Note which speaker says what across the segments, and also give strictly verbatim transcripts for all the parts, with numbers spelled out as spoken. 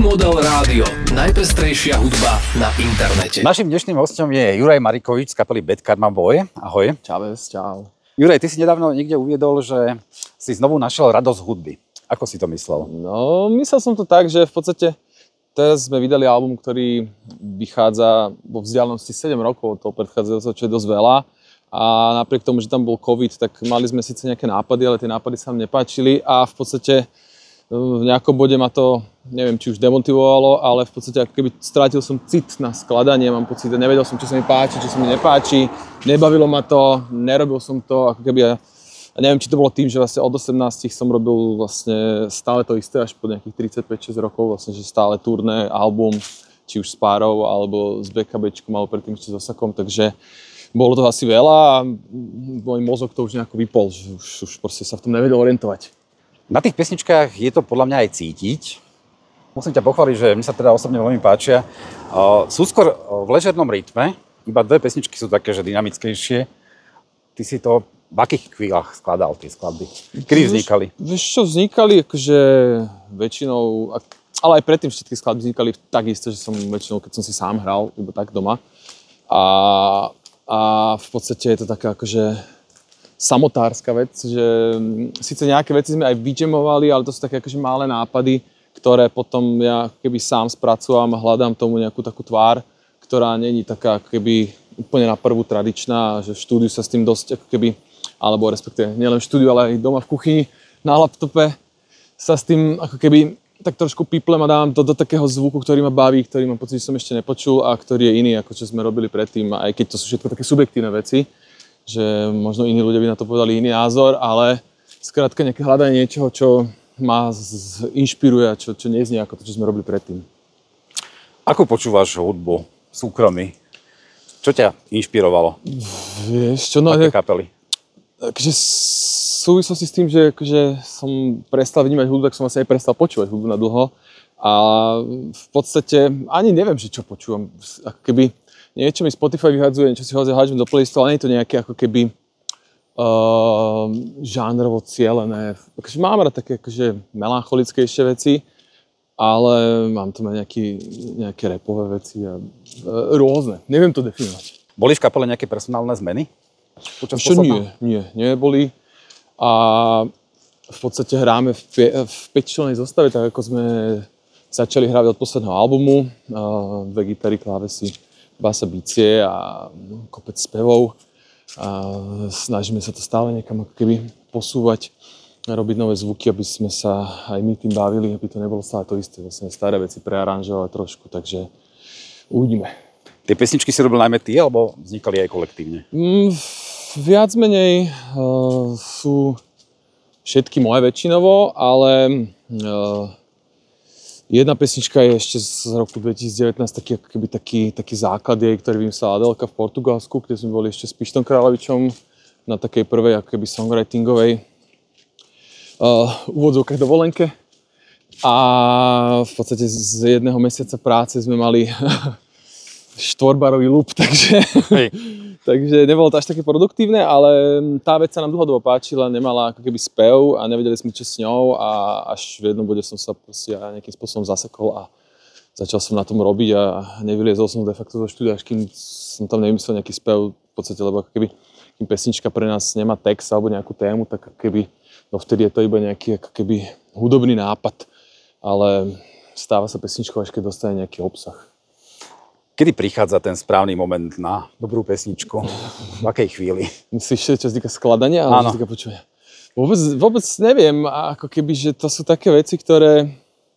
Speaker 1: Top-Model Rádio. Najpestrejšia hudba na internete.
Speaker 2: Naším dnešným hostom je Juraj Marikovič z kapely Bad Karma Boy. Ahoj.
Speaker 3: Čaves, čau.
Speaker 2: Juraj, ty si nedávno niekde uviedol, že si znovu našiel radosť hudby. Ako si to myslel?
Speaker 3: No, myslel som to tak, že v podstate teraz sme vydali album, ktorý vychádza vo vzdialenosti sedem rokov od toho predchádzajúceho, čo je dosť veľa. A napriek tomu, že tam bol COVID, tak mali sme síce nejaké nápady, ale tie nápady sa mi nepáčili a v podstate v nejakom bode ma to, neviem, či už demotivovalo, ale v podstate ako keby strátil som cit na skladanie, mám pocit, nevedel som, čo sa mi páči, čo sa mi nepáči, nebavilo ma to, nerobil som to, ako keby, a neviem, či to bolo tým, že vlastne od osemnástich som robil vlastne stále to isté, až po nejakých tridsaťpäť šesť rokov, vlastne, že stále turné, album, či už s párov, alebo s BKBčkom, alebo predtým ešte s Osakom, takže bolo to asi veľa a môj mozog to už nejako vypol, že už, už proste sa v tom nevedel orientovať.
Speaker 2: Na tých pesničkách je to podľa mňa aj cítiť. Musím ťa pochváliť, že mi sa teda osobne veľmi páčia. Uh, sú skôr v ležernom rytme, iba dve pesničky sú také, že dynamickejšie. Ty si to v akých chvíľach skladal tie skladby? Kedy vznikali?
Speaker 3: Vieš čo, vznikali akože väčšinou, ale aj predtým všetky skladby vznikali takisto, že som väčšinou, keď som si sám hral, iba tak doma. A, a v podstate je to taká akože samotárska vec, že síce nejaké veci sme aj vyjamovali, ale to sú také akože malé nápady, ktoré potom ja keby sám spracúvam a hľadám tomu nejakú takú tvár, ktorá není taká ako keby úplne na prvú tradičná, že v štúdiu sa s tým dosť ako keby, alebo respektíve nielen v štúdiu, ale aj doma v kuchyni na laptope sa s tým ako keby tak trošku piplem a dávam to do takého zvuku, ktorý ma baví, ktorý mám pocit, že som ešte nepočul a ktorý je iný, ako čo sme robili predtým, aj keď to sú všetko také subjektívne veci, že možno iní ľudia by na to povedali iný názor, ale skrátka nejaké hľadanie niečoho, čo ma z- inšpiruje a čo, čo neznie ako to, čo sme robili predtým.
Speaker 2: Ako počúvaš hudbu v súkromí? Čo ťa inšpirovalo?
Speaker 3: Vieš čo, no...
Speaker 2: Aké kapely?
Speaker 3: Takže v súvislosti s tým, že akože som prestal vnímať hudbu, tak som vlastne aj prestal počúvať hudbu na dlho. A v podstate ani neviem, že čo počúvam. Ako keby niečo mi Spotify vyhadzuje, niečo si hádžem do playlistu, ale nie je to nejaké ako keby uh, žánrovo cielené. Akože mám rád také akože melancholickejšie veci, ale mám tam aj nejaký, nejaké rapové veci a uh, rôzne. Neviem to definovať.
Speaker 2: Boli v kapele nejaké personálne zmeny?
Speaker 3: Ešte nie, nie, neboli. A v podstate hráme v, pie, v päťčlennej zostave, tak ako sme začali hrávať od posledného albumu. Uh, dve gitary, klávesy, basa, bicie a kopec spevov. A snažíme sa to stále niekam ako keby posúvať a robiť nové zvuky, aby sme sa aj my tým bavili, aby to nebolo stále to isté. Vlastne staré veci prearanžovať trošku, takže uvidíme.
Speaker 2: Tie pesničky si robil najmä ty, alebo vznikali aj kolektívne?
Speaker 3: Mm, viac menej uh, sú všetky moje väčšinovo, ale uh, jedna pesnička je ešte z roku dvetisícdevätnásť, taký, ako keby taký, taký základ jej, ktorý vymyslela Adelka v Portugalsku, kde sme boli ešte s Pištom Kráľovičom na takej prvej ako keby songwritingovej uh, úvodzovkách dovolenke. A v podstate z jedného mesiaca práce sme mali štvorbarový loop, takže, takže nebolo to až také produktívne, ale tá vec sa nám dlhodobo páčila, nemala ako keby spev a nevedeli sme, čo s ňou a až v jednom bode som sa proste nejakým spôsobom zasekol a začal som na tom robiť a nevyliezol som de facto zo štúdia, až kým som tam nevymyslel nejaký spev, v podstate, lebo ako keby kým pesnička pre nás nemá text alebo nejakú tému, tak ako keby, no vtedy je to iba nejaký ako keby hudobný nápad, ale stáva sa pesničkou, až keď dostane nejaký obsah.
Speaker 2: Kedy prichádza ten správny moment na dobrú pesničku? V akej chvíli?
Speaker 3: Myslíš, čo sa týka skladania, alebo čo sa týka počúvania? Vôbec, vôbec neviem, ako keby, že to sú také veci, ktoré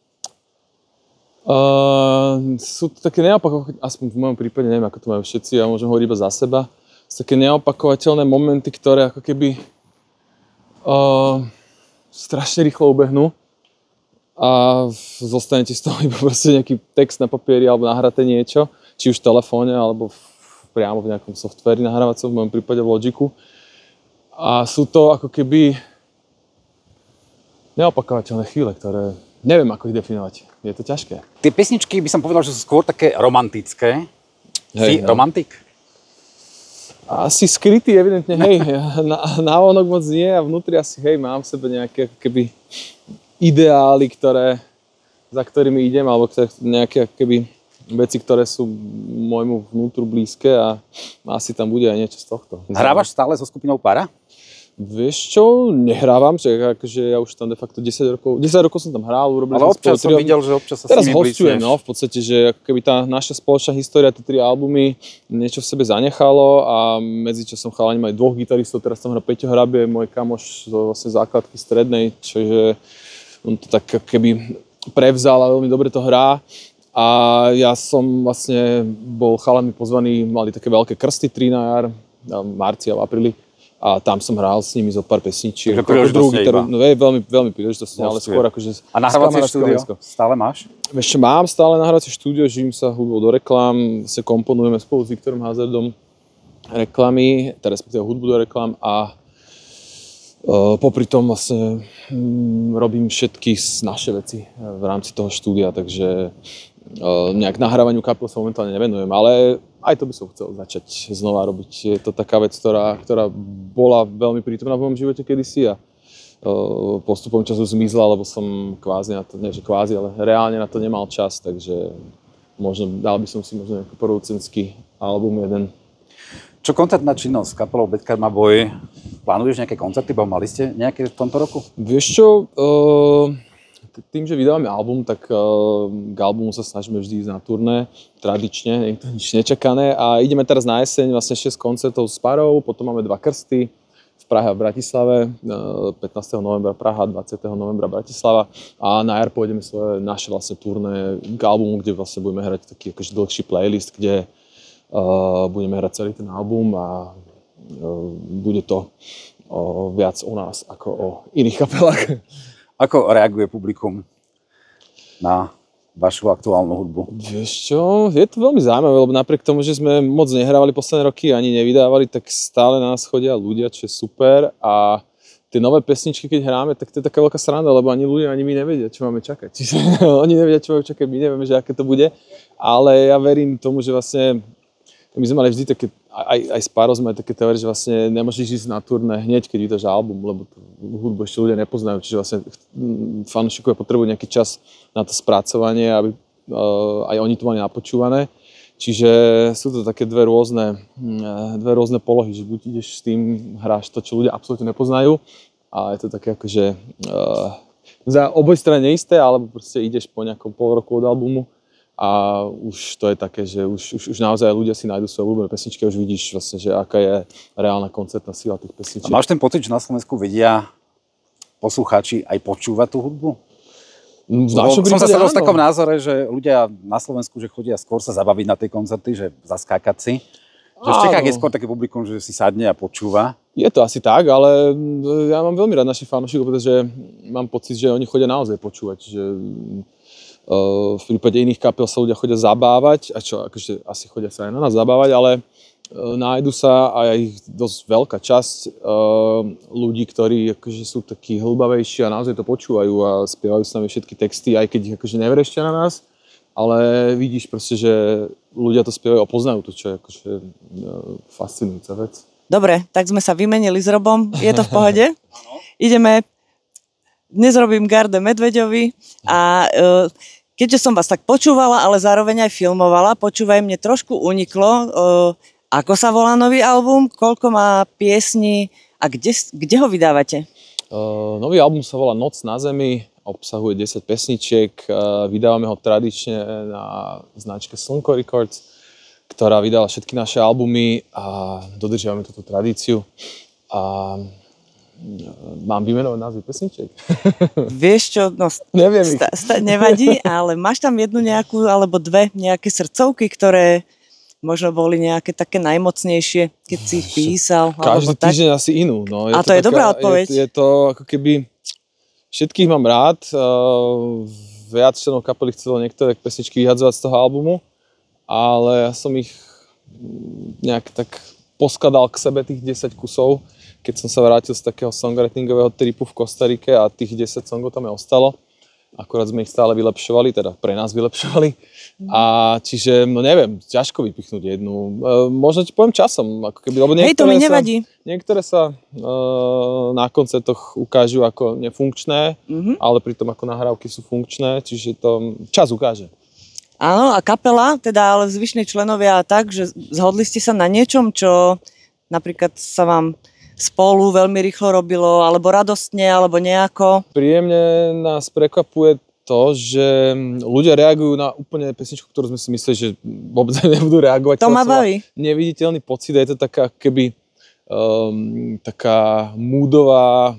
Speaker 3: uh, sú také neopakovateľné, aspoň v mojom prípade, neviem, ako to majú všetci, ja môžem hovoriť iba za seba, sú také neopakovateľné momenty, ktoré ako keby uh, strašne rýchlo ubehnú a zostane ti z toho iba proste nejaký text na papieri alebo nahraté niečo, či už v telefóne, alebo v, priamo v nejakom softveri nahrávacom, v mojom prípade v Logiku. A sú to ako keby neopakovateľné chvíle, ktoré neviem, ako ich definovať. Je to ťažké.
Speaker 2: Tie pesničky by som povedal, že sú skôr také romantické.
Speaker 3: Hej,
Speaker 2: si no. romantik?
Speaker 3: Asi skrytý, evidentne, hej. Na, návonok moc nie a vnútri asi, hej, mám v sebe nejaké ako keby ideály, ktoré za ktorými idem, alebo nejaké keby veci, ktoré sú môjmu vnútru blízke a asi tam bude aj niečo z tohto.
Speaker 2: Hrávaš stále so skupinou Para?
Speaker 3: Vieš čo, nehrávam, že akože ja už tam de facto desať rokov, desať rokov som tam hral, urobili
Speaker 2: ale
Speaker 3: sme
Speaker 2: občas som videl, že občas sa
Speaker 3: teraz
Speaker 2: s nimi
Speaker 3: hostujem,
Speaker 2: blízneš.
Speaker 3: no, v podstate, že ako keby tá naša spoločná história, tie tri albumy, niečo v sebe zanechalo a medzičasom chalani majú dvoch gitaristov, teraz tam hrá Peťo Hrabie, môj kamoš z vlastne základky strednej, čiže on to tak ako keby prevzal a veľmi dobre to hrá. A ja som vlastne bol chalami pozvaný, mali také veľké krsty tri na jar, v marci a v apríli. A tam som hral s nimi zo pár pesničiek.
Speaker 2: Takže príležitosne iba.
Speaker 3: No, je veľmi, veľmi príležitosne, ale skôr akože...
Speaker 2: A nahrávacie štúdio stále máš?
Speaker 3: Ešte mám stále nahrávacie štúdio, živím sa hudbou do reklám, sa komponujeme spolu s Viktorom Hazardom reklamy, teda respektíve hudbu do reklám a uh, popri tom vlastne um, robím všetky naše veci v rámci toho štúdia, takže uh, nejak nahrávaniu kapiel sa momentálne nevenujem, ale aj to by som chcel začať znova robiť. Je to taká vec, ktorá, ktorá bola veľmi prítomná v mojom živote kedysi a uh, postupom času zmizla, lebo som kvázi na to, nie že kvázi, ale reálne na to nemal čas, takže možno dal by som si možno nejaký producentský album jeden.
Speaker 2: Čo koncertná činnosť s kapelou Bad Karma Boy? Plánuješ nejaké koncerty, bo mali ste nejaké v tomto roku?
Speaker 3: Vieš čo, uh, tým, že vydávame album, tak uh, k albumu sa snažíme vždy ísť na turné, tradične, nie je to nič nečakané a ideme teraz na jeseň vlastne šesť koncertov s Parou, potom máme dva krsty v Prahe a v Bratislave, uh, pätnásteho novembra Praha, dvadsiateho novembra Bratislava a na jar pôjdeme svoje naše vlastne turné k albumu, kde vlastne budeme hrať taký akože dlhší playlist, kde uh, budeme hrať celý ten album a uh, bude to uh, viac o nás ako o iných kapelách.
Speaker 2: Ako reaguje publikum na vašu aktuálnu hudbu?
Speaker 3: Vieš čo, je to veľmi zaujímavé, lebo napriek tomu, že sme moc nehrávali posledné roky, ani nevydávali, tak stále nás chodia ľudia, čo je super a tie nové pesničky, keď hráme, tak to je taká veľká sranda, lebo ani ľudia, ani my nevedia, čo máme čakať. Čiže oni nevedia, čo máme čakať, my nevieme, že aké to bude, ale ja verím tomu, že vlastne my sme mali vždy také, aj, aj s Párou sme mali také teórie, že vlastne nemôžeš ísť na turné hneď, keď vydáš album, lebo hudbu ešte ľudia nepoznajú, čiže vlastne fanúšikovia potrebujú nejaký čas na to spracovanie, aby uh, aj oni to mali napočúvané. Čiže sú to také dve rôzne, dve rôzne polohy, že buď ideš s tým, hráš to, čo ľudia absolútne nepoznajú a je to také akože uh, za oboj strany neisté, alebo proste ideš po nejakom pol roku od albumu a už to je také, že už, už, už naozaj ľudia si nájdu svoje ľúbené pesničky a už vidíš vlastne, že aká je reálna koncertná sila tých pesničiek.
Speaker 2: A máš ten pocit, že na Slovensku vedia poslucháči aj počúvať tú hudbu? Som sa stretol s takom názore, že ľudia na Slovensku, že chodia skôr sa zabaviť na tie koncerty, že zaskákať si. Že v Čechách je skôr také publikum, že si sadne a počúva. Je
Speaker 3: to asi tak, ale ja mám veľmi rád našich fanúšikov, pretože mám pocit, že oni chodia naozaj počúvať. Že Uh, v prípade iných kapiel sa ľudia chodia zabávať, a čo, akože asi chodia sa aj na nás zabávať, ale uh, nájdu sa aj dosť veľká časť uh, ľudí, ktorí akože sú takí hlbavejší a naozaj to počúvajú a spievajú s nami všetky texty, aj keď ich akože nevrešťa na nás, ale vidíš proste, že ľudia to spievajú a poznajú to, čo je akože uh, fascinujúca vec.
Speaker 4: Dobre, tak sme sa vymenili s Robom, je to v pohode? Ideme, dnes robím garde Medveďovi a uh, keďže som vás tak počúvala, ale zároveň aj filmovala, počúvaj, mne trošku uniklo, uh, ako sa volá nový album, koľko má piesní a kde, kde ho vydávate?
Speaker 3: Uh, nový album sa volá Noc na zemi, obsahuje desať pesničiek, uh, vydávame ho tradične na značke Slnko Records, ktorá vydala všetky naše albumy a dodržiavame túto tradíciu. A mám vymenovať názvy pesničiek?
Speaker 4: Vieš čo, no
Speaker 3: neviem ich.
Speaker 4: Sta, sta, nevadí, ale máš tam jednu nejakú, alebo dve nejaké srdcovky, ktoré možno boli nejaké také najmocnejšie, keď si ich písal?
Speaker 3: Každý týždeň tak? Asi inú. No,
Speaker 4: je A to, to je taká, dobrá odpoveď.
Speaker 3: Je, je to ako keby, všetkých mám rád, uh, viac členov kapely chcelo niektoré pesničky vyhadzovať z toho albumu, ale ja som ich nejak tak poskladal k sebe tých desať kusov, keď som sa vrátil z takého songwritingového tripu v Kostarike a tých desať songov tam je ostalo. akorát sme ich stále vylepšovali, teda pre nás vylepšovali. A čiže, no neviem, ťažko vypichnúť jednu. E, možno ti poviem časom, ako keby, lebo
Speaker 4: Hej, to mi nevadí.
Speaker 3: Sa, niektoré sa e, na koncertoch ukážu ako nefunkčné, mm-hmm. ale pritom ako nahrávky sú funkčné, čiže to čas ukáže.
Speaker 4: Áno, a kapela, teda ale zvyšní členovia tak, že zhodli ste sa na niečom, čo napríklad sa vám spolu veľmi rýchlo robilo, alebo radostne, alebo nejako?
Speaker 3: Príjemne nás prekvapuje to, že ľudia reagujú na úplne pesničku, ktorú sme si mysleli, že vôbec nebudú reagovať.
Speaker 4: To ma baví.
Speaker 3: Neviditeľný pocit, je to taká keby um, taká moodová,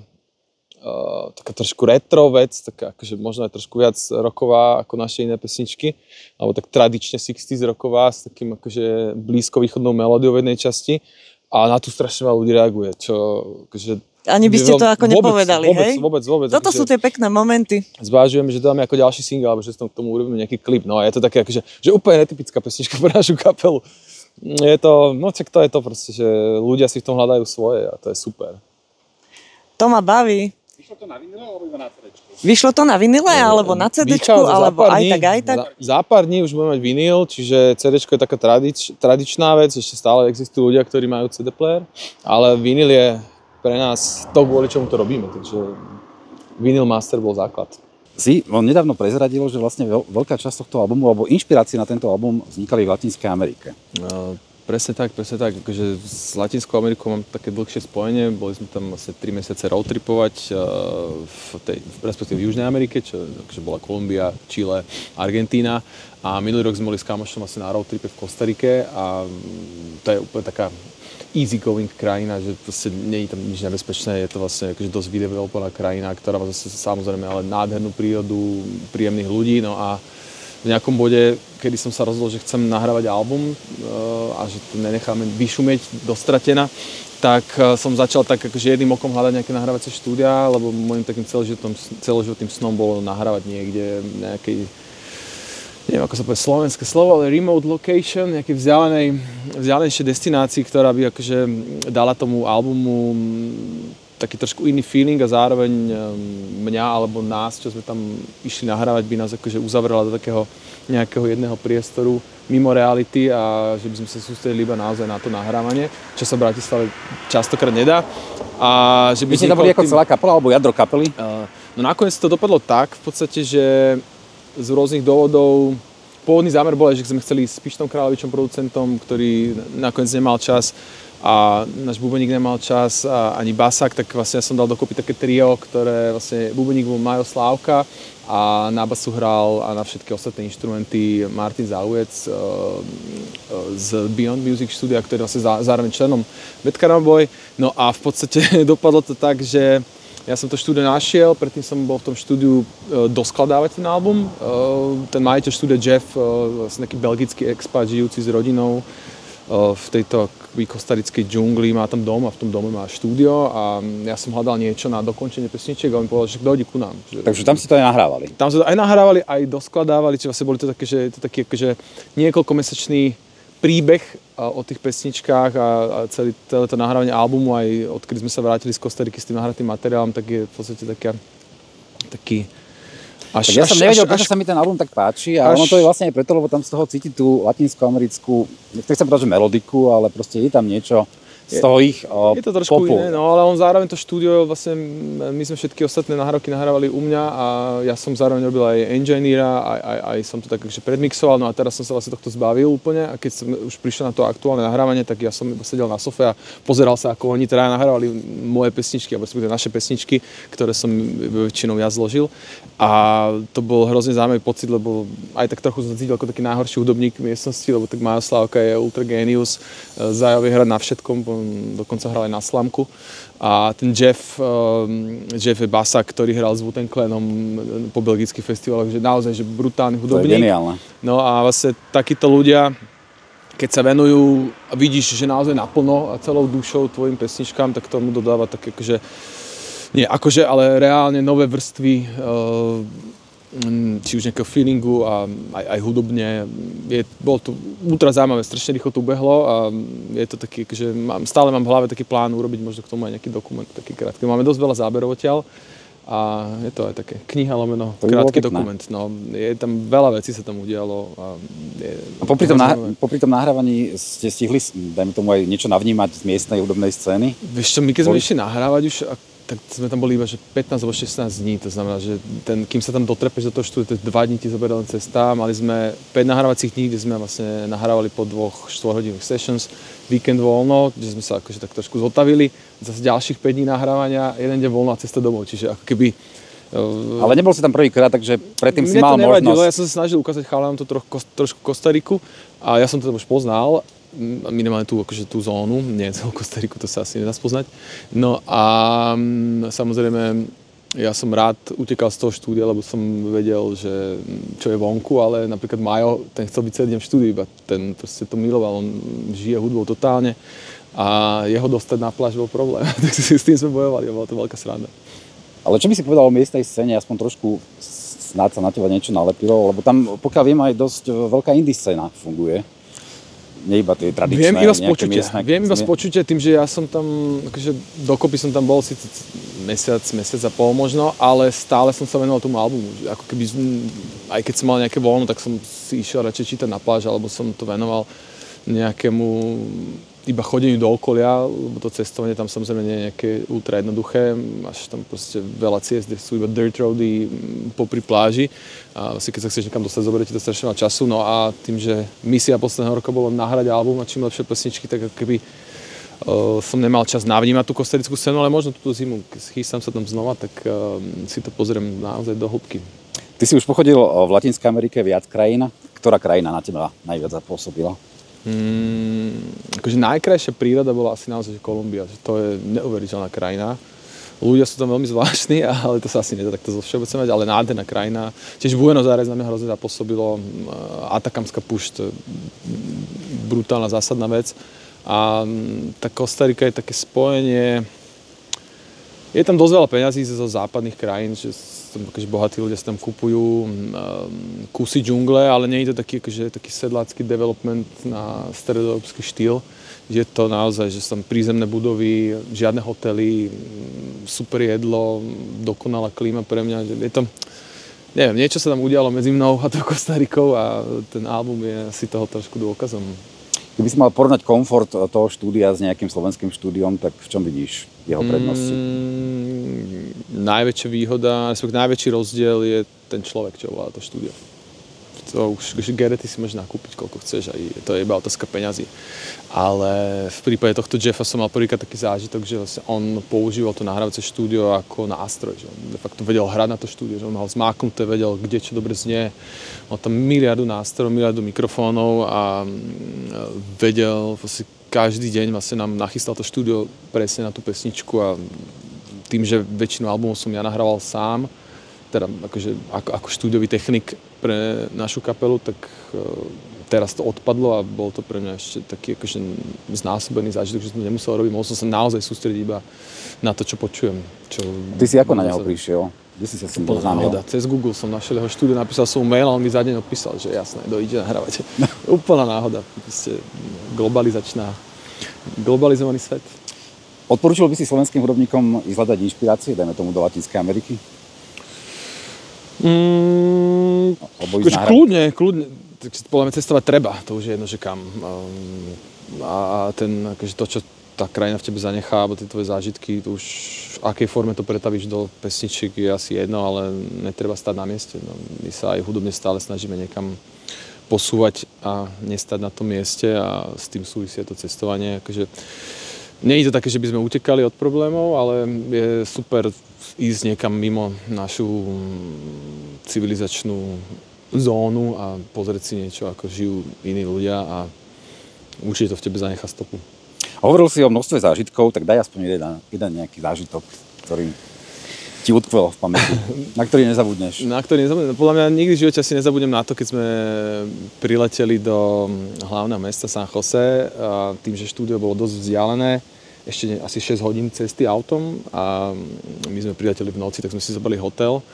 Speaker 3: uh, taká trošku retro vec, taká akože možno aj trošku viac roková ako naše iné pesničky, alebo tak tradične šesťdesiateroková roková s takým akože blízkovýchodnou melódiou v jednej časti a na tú strašne veľa ľudí reaguje, čo akože
Speaker 4: ani by ste to ako
Speaker 3: vôbec,
Speaker 4: nepovedali,
Speaker 3: vôbec,
Speaker 4: hej?
Speaker 3: Vôbec, vôbec.
Speaker 4: Toto sú tie pekné momenty.
Speaker 3: Zvážujeme, že dáme ako ďalší single, alebo že s k tomu urobíme nejaký klip. No a je to také, akože, že úplne netypická pesnička pre našu kapelu. Je to, no čak to je to proste, že ľudia si v tom hľadajú svoje a to je super.
Speaker 4: To ma baví.
Speaker 2: Vyšlo to na vinile alebo iba na cédečku?
Speaker 4: Vyšlo to na vinile alebo na cédečku, alebo aj tak, aj tak?
Speaker 3: Za, za pár dní už budeme mať vinyl, čiže cédečko je taká tradič, tradičná vec, ešte stále existujú ľudia, ktorí majú cé dé player, ale vinyl je pre nás to, kvôli čomu to robíme, takže Vinyl Master bol základ.
Speaker 2: Si on nedávno prezradil, že vlastne veľká časť tohto albumu, alebo inšpirácie na tento album vznikali v Latinskej Amerike.
Speaker 3: No, presne tak, presne tak. Akože s Latinskou Amerikou mám také dlhšie spojenie, boli sme tam vlastne tri mesiace roadtripovať v tej, respektíve v Južnej Amerike, čo akože bola Kolumbia, Chile, Argentína. A minulý rok sme boli s kamošom vlastne na roadtripe v Kostarike a to je úplne taká easy going krajina, že proste nie je tam nič nebezpečné, je to vlastne akože dosť vydevelopovaná krajina, ktorá má zase samozrejme ale nádhernú prírodu, príjemných ľudí, no a v nejakom bode, kedy som sa rozhodol, že chcem nahrávať album uh, a že to nenecháme vyšumieť do stratená, tak uh, som začal tak akože jedným okom hľadať nejaké nahrávacie štúdia, lebo môjim takým celoživotným, celoživotným snom bolo nahrávať niekde nejakej, neviem ako sa povie slovenské slovo, ale remote location, nejakej vzdialenej, vzdialenejšej destinácii, ktorá by akože dala tomu albumu taký trošku iný feeling a zároveň mňa alebo nás, čo sme tam išli nahrávať, by nás akože uzavrela do takého nejakého jedného priestoru mimo reality a že by sme sa sústredili iba naozaj na to nahrávanie, čo sa v Bratislave častokrát nedá. A že by
Speaker 2: Vy ste tam boli ako celá kapela alebo jadro kapely?
Speaker 3: Uh, no nakoniec to dopadlo tak v podstate, že z rôznych dôvodov pôvodný zámer bol, že sme chceli s Pištom Kráľovičom, producentom, ktorý nakoniec nemal čas a náš bubeník nemal čas a ani basák, tak vlastne ja som dal dokopy také trio, ktoré vlastne bubeník bol Majo Slávka a na basu hral a na všetky ostatné inštrumenty Martin Zaujec uh, z Beyond Music Studia, ktorý je vlastne zároveň členom Bad Karma Boy. No a v podstate dopadlo to tak, že ja som to štúdio našiel, predtým som bol v tom štúdiu uh, doskladávať ten album. Uh, ten majiteľ štúdia Jeff, uh, vlastne taký belgický expat žijúci s rodinou uh, v tejto kostarickej džungli, má tam dom a v tom dome má štúdio a ja som hľadal niečo na dokončenie pesničiek a on povedal, že dojdi ku nám.
Speaker 2: Takže tam si to aj nahrávali?
Speaker 3: Tam sa to aj nahrávali, aj doskladávali, čiže vlastne boli to také, že je to taký akože niekoľkomesačný príbeh o tých pesničkách a, a celé, celé to nahrávanie albumu, aj odkedy sme sa vrátili z Kostariky s tým nahratým materiálom, tak je v podstate taká, taký... Až,
Speaker 2: tak ja som
Speaker 3: až,
Speaker 2: nevedel,
Speaker 3: až,
Speaker 2: prečo
Speaker 3: až,
Speaker 2: sa mi ten album tak páči a
Speaker 3: až,
Speaker 2: ono to je vlastne aj preto, lebo tam z toho cíti tú latinsko-americkú, nechcem povedať, že melodiku, ale proste je tam niečo z toho ich o,
Speaker 3: je to trošku
Speaker 2: popu.
Speaker 3: iné, no ale on zároveň to štúdio, vlastne my sme všetky ostatné nahrávky nahrávali u mňa a ja som zároveň robil aj engineera, aj, aj, aj som to tak akože predmixoval, no a teraz som sa vlastne tohto zbavil úplne a keď som už prišiel na to aktuálne nahrávanie, tak ja som sedel na sofe a pozeral sa, ako oni teda nahrávali moje pesničky, alebo respektíve naše pesničky, ktoré som väčšinou ja zložil a to bol hrozne zaujímavý pocit, lebo aj tak trochu som cítil ako taký najhorší hudobník v miestnosti, lebo tak Majo Slávka je ultra genius, Zajo vie hrať na všetkom, dokonca hral aj na slamku. A ten Jeff, um, Jeff je basák, ktorý hral s Wu-Tang Clanom po belgických festivaloch, že naozaj že brutálny hudobník.
Speaker 2: To je geniálne.
Speaker 3: No a vlastne takíto ľudia, keď sa venujú a vidíš, že naozaj naplno a celou dušou tvojim pesničkám, tak tomu dodáva také akože, nie akože, ale reálne nové vrstvy uh, či už nejakého feelingu a aj, aj hudobne. Je, bolo to ultra zaujímavé, strašne rýchlo to ubehlo a je to taký, že mám, stále mám v hlave taký plán urobiť možno k tomu aj nejaký dokument, taký krátky. Máme dosť veľa záberov odtiaľ A je to aj také kniha lomeno,
Speaker 2: To by bolo
Speaker 3: krátky
Speaker 2: pekné.
Speaker 3: dokument. No, je tam veľa vecí sa tam udialo. A je,
Speaker 2: A popri tom, nah-
Speaker 3: zaujímavé.
Speaker 2: popri tom nahrávaní ste stihli, dajme tomu, aj niečo navnímať z miestnej hudobnej scény?
Speaker 3: Vieš čo, my keď sme
Speaker 2: Boli-
Speaker 3: išli nahrávať už, a- tak sme tam boli iba že pätnásť alebo šestnásť dní, to znamená, že ten, kým sa tam dotrepeš do toho štúdia, to je dva dní ti zoberie len cesta. Mali sme päť nahrávacích dní, kde sme vlastne nahrávali po dvoch štvorhodinových sessions, víkend voľno, kde sme sa akože tak trošku zotavili, zase ďalších päť dní nahrávania, jeden deň voľno a cesta domov, čiže ako keby... Uh,
Speaker 2: Ale nebol si tam prvýkrát, takže predtým si
Speaker 3: mne
Speaker 2: mal
Speaker 3: to nevadilo,
Speaker 2: možnosť.
Speaker 3: ja som sa snažil ukázať chalanom to troch, kos, trošku Kostariku a ja som to tam už poznal, m, minimálne tú, akože tú zónu, nie celú Kostariku, to sa asi nedá spoznať. No a m, samozrejme, ja som rád utekal z toho štúdia, lebo som vedel, že čo je vonku, ale napríklad Majo, ten chcel byť celý deň v štúdiu, iba ten proste to miloval, on žije hudbou totálne a jeho dostať na pláž bol problém, tak si s tým sme bojovali a bola to veľká sranda.
Speaker 2: Ale čo by si povedal o miestnej scéne, aspoň trošku snáď sa na teba niečo nalepilo, lebo tam, pokiaľ viem, aj dosť veľká indie scéna funguje. Nie iba tie tradičné,
Speaker 3: Viem iba z
Speaker 2: nejaké
Speaker 3: počutia,
Speaker 2: miestne.
Speaker 3: viem iba z počutia tým, že ja som tam, akože dokopy som tam bol síce mesiac, mesiac a pol možno, ale stále som sa venoval tomu albumu. Že ako keby, aj keď som mal nejaké voľno, tak som si išiel radšej čítať na pláž, alebo som to venoval nejakému iba chodeniu do okolia, lebo to cestovanie tam samozrejme nie je nejaké ultra jednoduché, máš tam proste veľa ciest, kde sú iba dirt roady popri pláži a vlastne keď sa chceš niekam dostať, zoberie ti to strašne veľa času, no a tým, že misia posledného roka bolo nahrať album a čím lepšie pesničky, tak ako keby uh, som nemal čas navnímať tú kostarickú scénu, ale možno túto zimu, keď chystám sa tam znova, tak uh, si to pozriem naozaj do hĺbky.
Speaker 2: Ty si už pochodil v Latinskej Amerike viac krajín. Ktorá krajina na teba najviac zapôsobila?
Speaker 3: Mm, akože najkrajšia príroda bola asi naozaj že Kolumbia, že to je neuveriteľná krajina. Ľudia sú tam veľmi zvláštni, ale to sa asi nedá takto zovšeobecňovať, ale nádherná krajina. Tiež Buenos Aires na mňa hrozne zapôsobilo, Atakamská púšť, brutálna zásadná vec. A tá Kostarika je také spojenie, je tam dosť veľa peňazí zo západných krajín, že tam akože bohatí ľudia si tam kupujú um, kusy džungle, ale nie je to taký, akože, taký sedlácky development na stredoeurópsky štýl. Je to naozaj, že sú tam prízemné budovy, žiadne hotely, super jedlo, dokonalá klíma pre mňa. Že je to, neviem, niečo sa tam udialo medzi mnou a tou Kostarikou a ten album je asi toho trošku dôkazom.
Speaker 2: Keby si mal porovnať komfort toho štúdia s nejakým slovenským štúdiom, tak v čom vidíš jeho prednosti?
Speaker 3: Mm, najväčšia výhoda, respektíve najväčší rozdiel je ten človek, čo volá to štúdio. To už, už gerety si môžeš nakúpiť, koľko chceš, a to je iba otázka peňazí. Ale v prípade tohto Jeffa som mal prvýkrát taký zážitok, že vlastne on používal to nahrávacie štúdio ako nástroj, že on de facto vedel hrať na to štúdio, že on mal zmáknuté, vedel, kde čo dobre znie. Mal tam miliardu nástrojov, miliardu mikrofónov a vedel vlastne každý deň vlastne nám nachystal to štúdio presne na tú pesničku a tým, že väčšinu albumov som ja nahrával sám, teda akože ako, ako štúdiový technik pre našu kapelu, tak uh, teraz to odpadlo a bol to pre mňa ešte taký akože znásobený zážitok, že som to nemusel robiť, mohol som sa naozaj sústrediť iba na to, čo počujem. Čo
Speaker 2: Ty si ako na neho prišiel? Kde si sa s tým poznámil?
Speaker 3: Cez Google som našiel jeho štúdio, napísal som mail a on mi za deň odpísal, že jasné, dojde nahrávať. Úplná náhoda, proste globalizačná, globalizovaný svet.
Speaker 2: Odporúčil by si slovenským hudobníkom ísť hľadať inšpirácie, dajme tomu do Latinskej Ameriky?
Speaker 3: Mm,
Speaker 2: ísť nahrávať?
Speaker 3: kľudne, kľudne. Podľa mňa cestovať treba, to už je jedno, že kam. Um, a ten, akože to, čo tá krajina v tebe zanechá, alebo tie tvoje zážitky, to už v akej forme to pretavíš do pesničiek je asi jedno, ale netreba stať na mieste. No, my sa aj hudobne stále snažíme niekam posúvať a nestať na tom mieste a s tým súvisí to cestovanie. Akože, nie je to také, že by sme utekali od problémov, ale je super ísť niekam mimo našu civilizačnú zónu a pozrieť si niečo, ako žijú iní ľudia a určite to v tebe zanechá stopu.
Speaker 2: Hovoril si o množstve zážitkov, tak daj aspoň jeden, jeden nejaký zážitok, ktorý ti utkvel v pamäti, na ktorý nezabudneš.
Speaker 3: Na ktorý nezabudnem. Podľa mňa nikdy v živote asi nezabudnem na to, keď sme prileteli do hlavného mesta San Jose a tým, že štúdio bolo dosť vzdialené, ešte asi šesť hodín cesty autom a my sme prileteli v noci, tak sme si zobrali hotel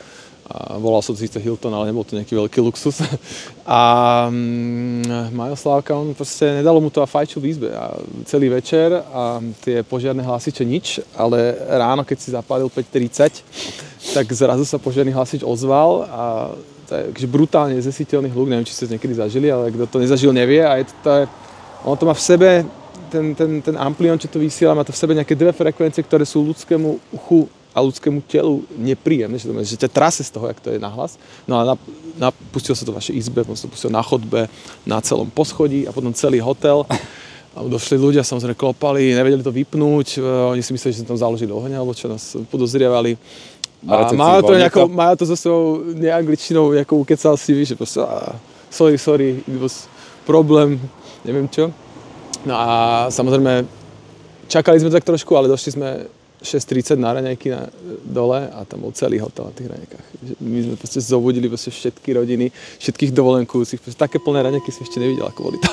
Speaker 3: A volal sa to síce Hilton, ale nebol to nejaký veľký luxus. A mm, Majo Slávka, on proste nedalo mu to a fajčil v izbe. A celý večer a tie požiarne hlásiče nič, ale ráno, keď si zapálil päť tridsať, tak zrazu sa požiarny hlásič ozval a takže brutálne neznesiteľný hluk, neviem, či ste to niekedy zažili, ale kto to nezažil, nevie. A je to, to je, ono to má v sebe, ten, ten, ten amplión, čo to vysiela, má to v sebe nejaké dve frekvencie, ktoré sú ľudskému uchu a ľudskému telu nepríjemné, že, to, že ťa trase z toho, jak to je nahlas. No a napustil sa to v vašej izbe, potom sa to pustilo na chodbe, na celom poschodí a potom celý hotel. A došli ľudia, samozrejme klopali, nevedeli to vypnúť, oni si mysleli, že sme tam založili oheň, alebo čo nás podozrievali. A Majo to, nejako, Majo to so svojou neangličtinou nejako ukecal si, že proste, ah, sorry, sorry, it was problém, neviem čo. No a samozrejme, čakali sme tak trošku, ale došli sme šesť tridsať na raňajky na dole a tam bol celý hotel na tých raňajkách. My sme proste zobudili proste všetky rodiny, všetkých dovolenkujúcich. Proste také plné raňajky som ešte nevidel, ako boli tam.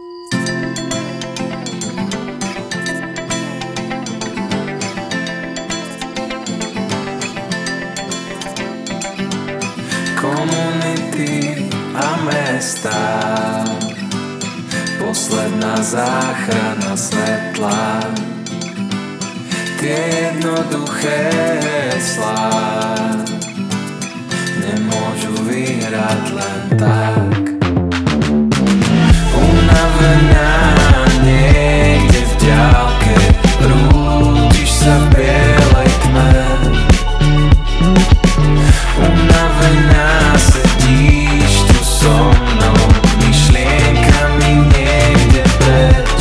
Speaker 5: Komunity a mesta, posledná záchrana svetla. Tie jednoduché heslá nemôžu vyhrať len tak. Unavená niekde v diaľke, rútiš sa v bielej tme. Unavená sedíš tu so mnou, myšlienkami niekde preč.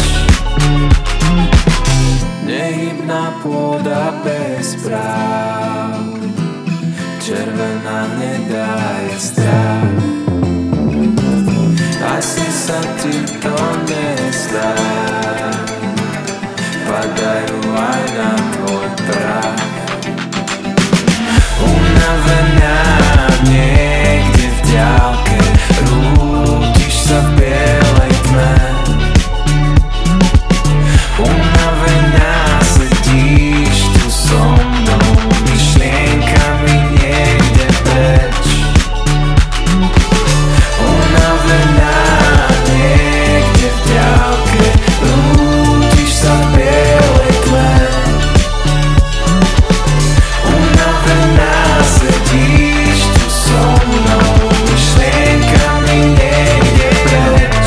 Speaker 5: Nehybná pôda bez práv, červená nedá je strach. Asi sa ti to nezdá, padajú aj na tvoj prach. Unavená niekde v diaľke, rútiš sa v bielej tme. Unavená sedíš tu so mnou, myšlienkami niekde preč. Unavená niekde v diaľke, rútiš sa v bielej tme. Unavená sedíš tu so mnou, myšlienkami niekde preč.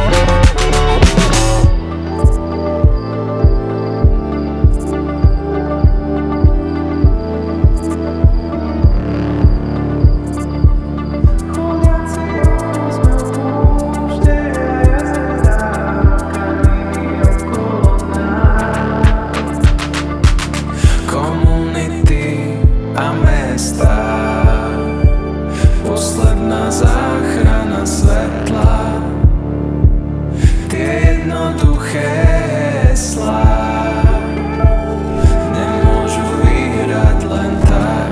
Speaker 5: Komunity a mesta, posledná záchrana svetla. Tie jednoduché heslá nemôžu vyhrať len tak.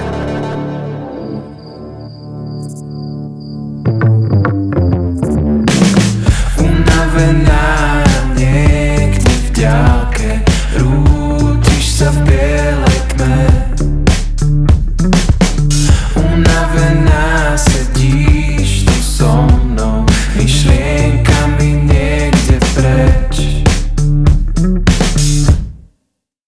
Speaker 5: Unavená niekde v diaľke, rútiš sa v bielej tme.